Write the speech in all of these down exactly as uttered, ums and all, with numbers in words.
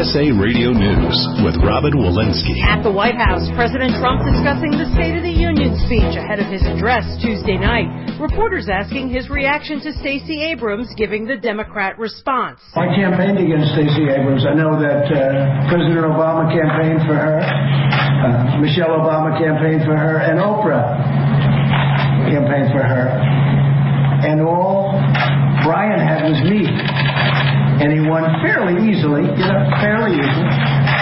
S A Radio News with Robin Walensky. At the White House, President Trump discussing the State of the Union speech ahead of his address Tuesday night. Reporters asking his reaction to Stacey Abrams giving the Democrat response. I campaigned against Stacey Abrams. I know that uh, President Obama campaigned for her, uh, Michelle Obama campaigned for her, and Oprah campaigned for her. And all Brian had was me. And he won fairly easily, you know, fairly easily.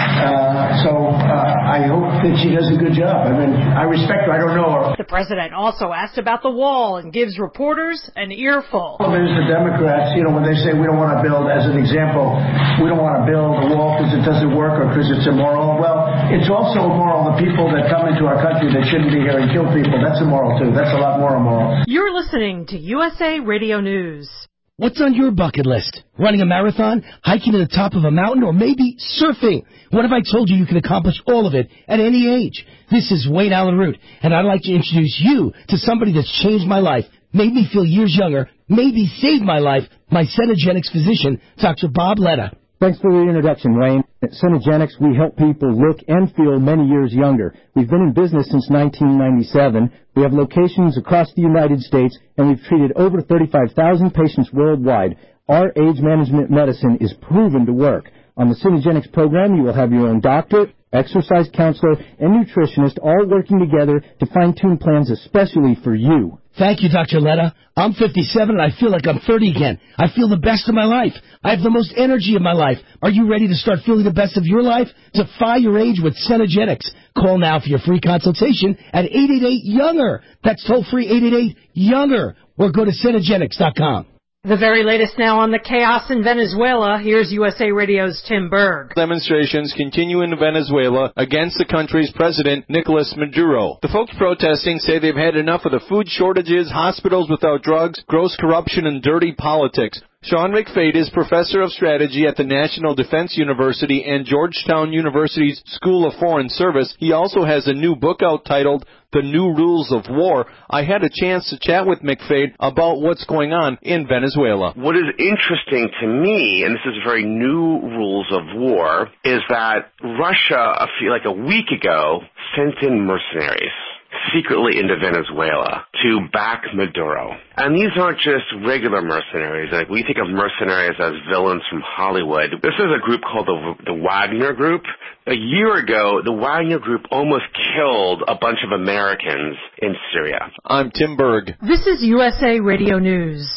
Uh, so uh, I hope that she does a good job. I mean, I respect her. I don't know her. The president also asked about the wall and gives reporters an earful. Well, there's the Democrats, you know, when they say we don't want to build, as an example, we don't want to build a wall because it doesn't work or because it's immoral. Well, it's also immoral the people that come into our country that shouldn't be here and kill people. That's immoral, too. That's a lot more immoral. You're listening to U S A Radio News. What's on your bucket list? Running a marathon, hiking to the top of a mountain, or maybe surfing? What if I told you you can accomplish all of it at any age? This is Wayne Allen Root, and I'd like to introduce you to somebody that's changed my life, made me feel years younger, maybe saved my life, my Cenegenics physician, Doctor Bob Letta. Thanks for the introduction, Wayne. At Cenegenics, we help people look and feel many years younger. We've been in business since nineteen ninety-seven. We have locations across the United States, and we've treated over thirty-five thousand patients worldwide. Our age management medicine is proven to work. On the Cenegenics program, you will have your own doctor, exercise counselor, and nutritionist all working together to fine-tune plans especially for you. Thank you, Doctor Letta. I'm fifty-seven and I feel like I'm thirty again. I feel the best of my life. I have the most energy of my life. Are you ready to start feeling the best of your life? Defy your age with Cenegenics. Call now for your free consultation at eight eight eight, younger. That's toll-free eight eight eight, younger. Or go to Cenegenics dot com. The very latest now on the chaos in Venezuela. Here's U S A Radio's Tim Berg. Demonstrations continue in Venezuela against the country's president, Nicolas Maduro. The folks protesting say they've had enough of the food shortages, hospitals without drugs, gross corruption, and dirty politics. Sean McFade is professor of strategy at the National Defense University and Georgetown University's School of Foreign Service. He also has a new book out titled The New Rules of War. I had a chance to chat with McFade about what's going on in Venezuela. What is interesting to me, and this is very new rules of war, is that Russia, I feel like a week ago, sent in mercenaries secretly into Venezuela to back Maduro. And these aren't just regular mercenaries. Like, we think of mercenaries as villains from Hollywood. This is a group called the, the Wagner Group. A year ago, the Wagner Group almost killed a bunch of Americans in Syria. I'm Tim Berg. This is U S A Radio News.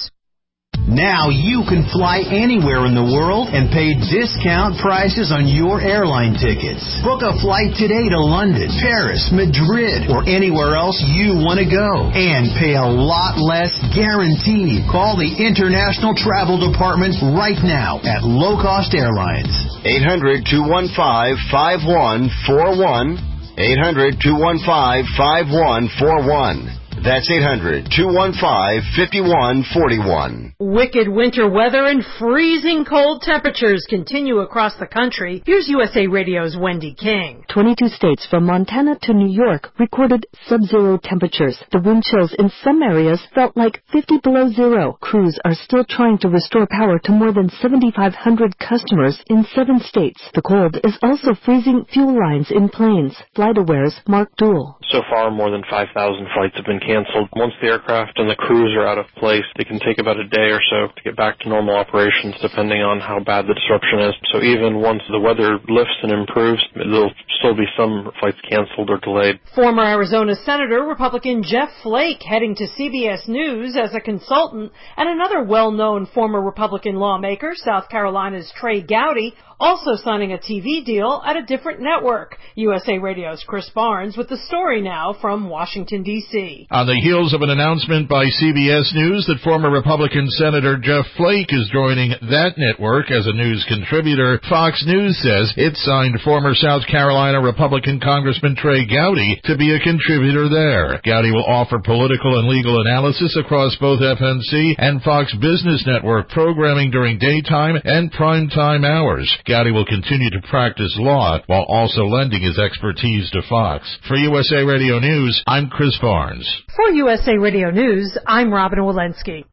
Now you can fly anywhere in the world and pay discount prices on your airline tickets. Book a flight today to London, Paris, Madrid, or anywhere else you want to go. And pay a lot less guaranteed. Call the International Travel Department right now at Low Cost Airlines. eight hundred, two one five, five one four one. eight hundred, two one five, five one four one. That's eight hundred, two one five, five one four one. Wicked winter weather and freezing cold temperatures continue across the country. Here's U S A Radio's Wendy King. twenty-two states from Montana to New York recorded sub-zero temperatures. The wind chills in some areas felt like fifty below zero. Crews are still trying to restore power to more than seventy-five hundred customers in seven states. The cold is also freezing fuel lines in planes. FlightAware's Mark Dool. So far, more than five thousand flights have been canceled. Once the aircraft and the crews are out of place, they can take about a day or so to get back to normal operations, depending on how bad the disruption is. So even once the weather lifts and improves, there'll still be some flights canceled or delayed. Former Arizona Senator Republican Jeff Flake heading to C B S News as a consultant, and another well-known former Republican lawmaker, South Carolina's Trey Gowdy, also signing a T V deal at a different network. U S A Radio's Chris Barnes with the story now from Washington, D C On the heels of an announcement by C B S News that former Republican Senator Jeff Flake is joining that network as a news contributor, Fox News says it signed former South Carolina Republican Congressman Trey Gowdy to be a contributor there. Gowdy will offer political and legal analysis across both F N C and Fox Business Network programming during daytime and primetime hours. Gowdy will continue to practice law while also lending his expertise to Fox. For U S A Radio News, I'm Chris Barnes. For U S A Radio News, I'm Robin Walensky.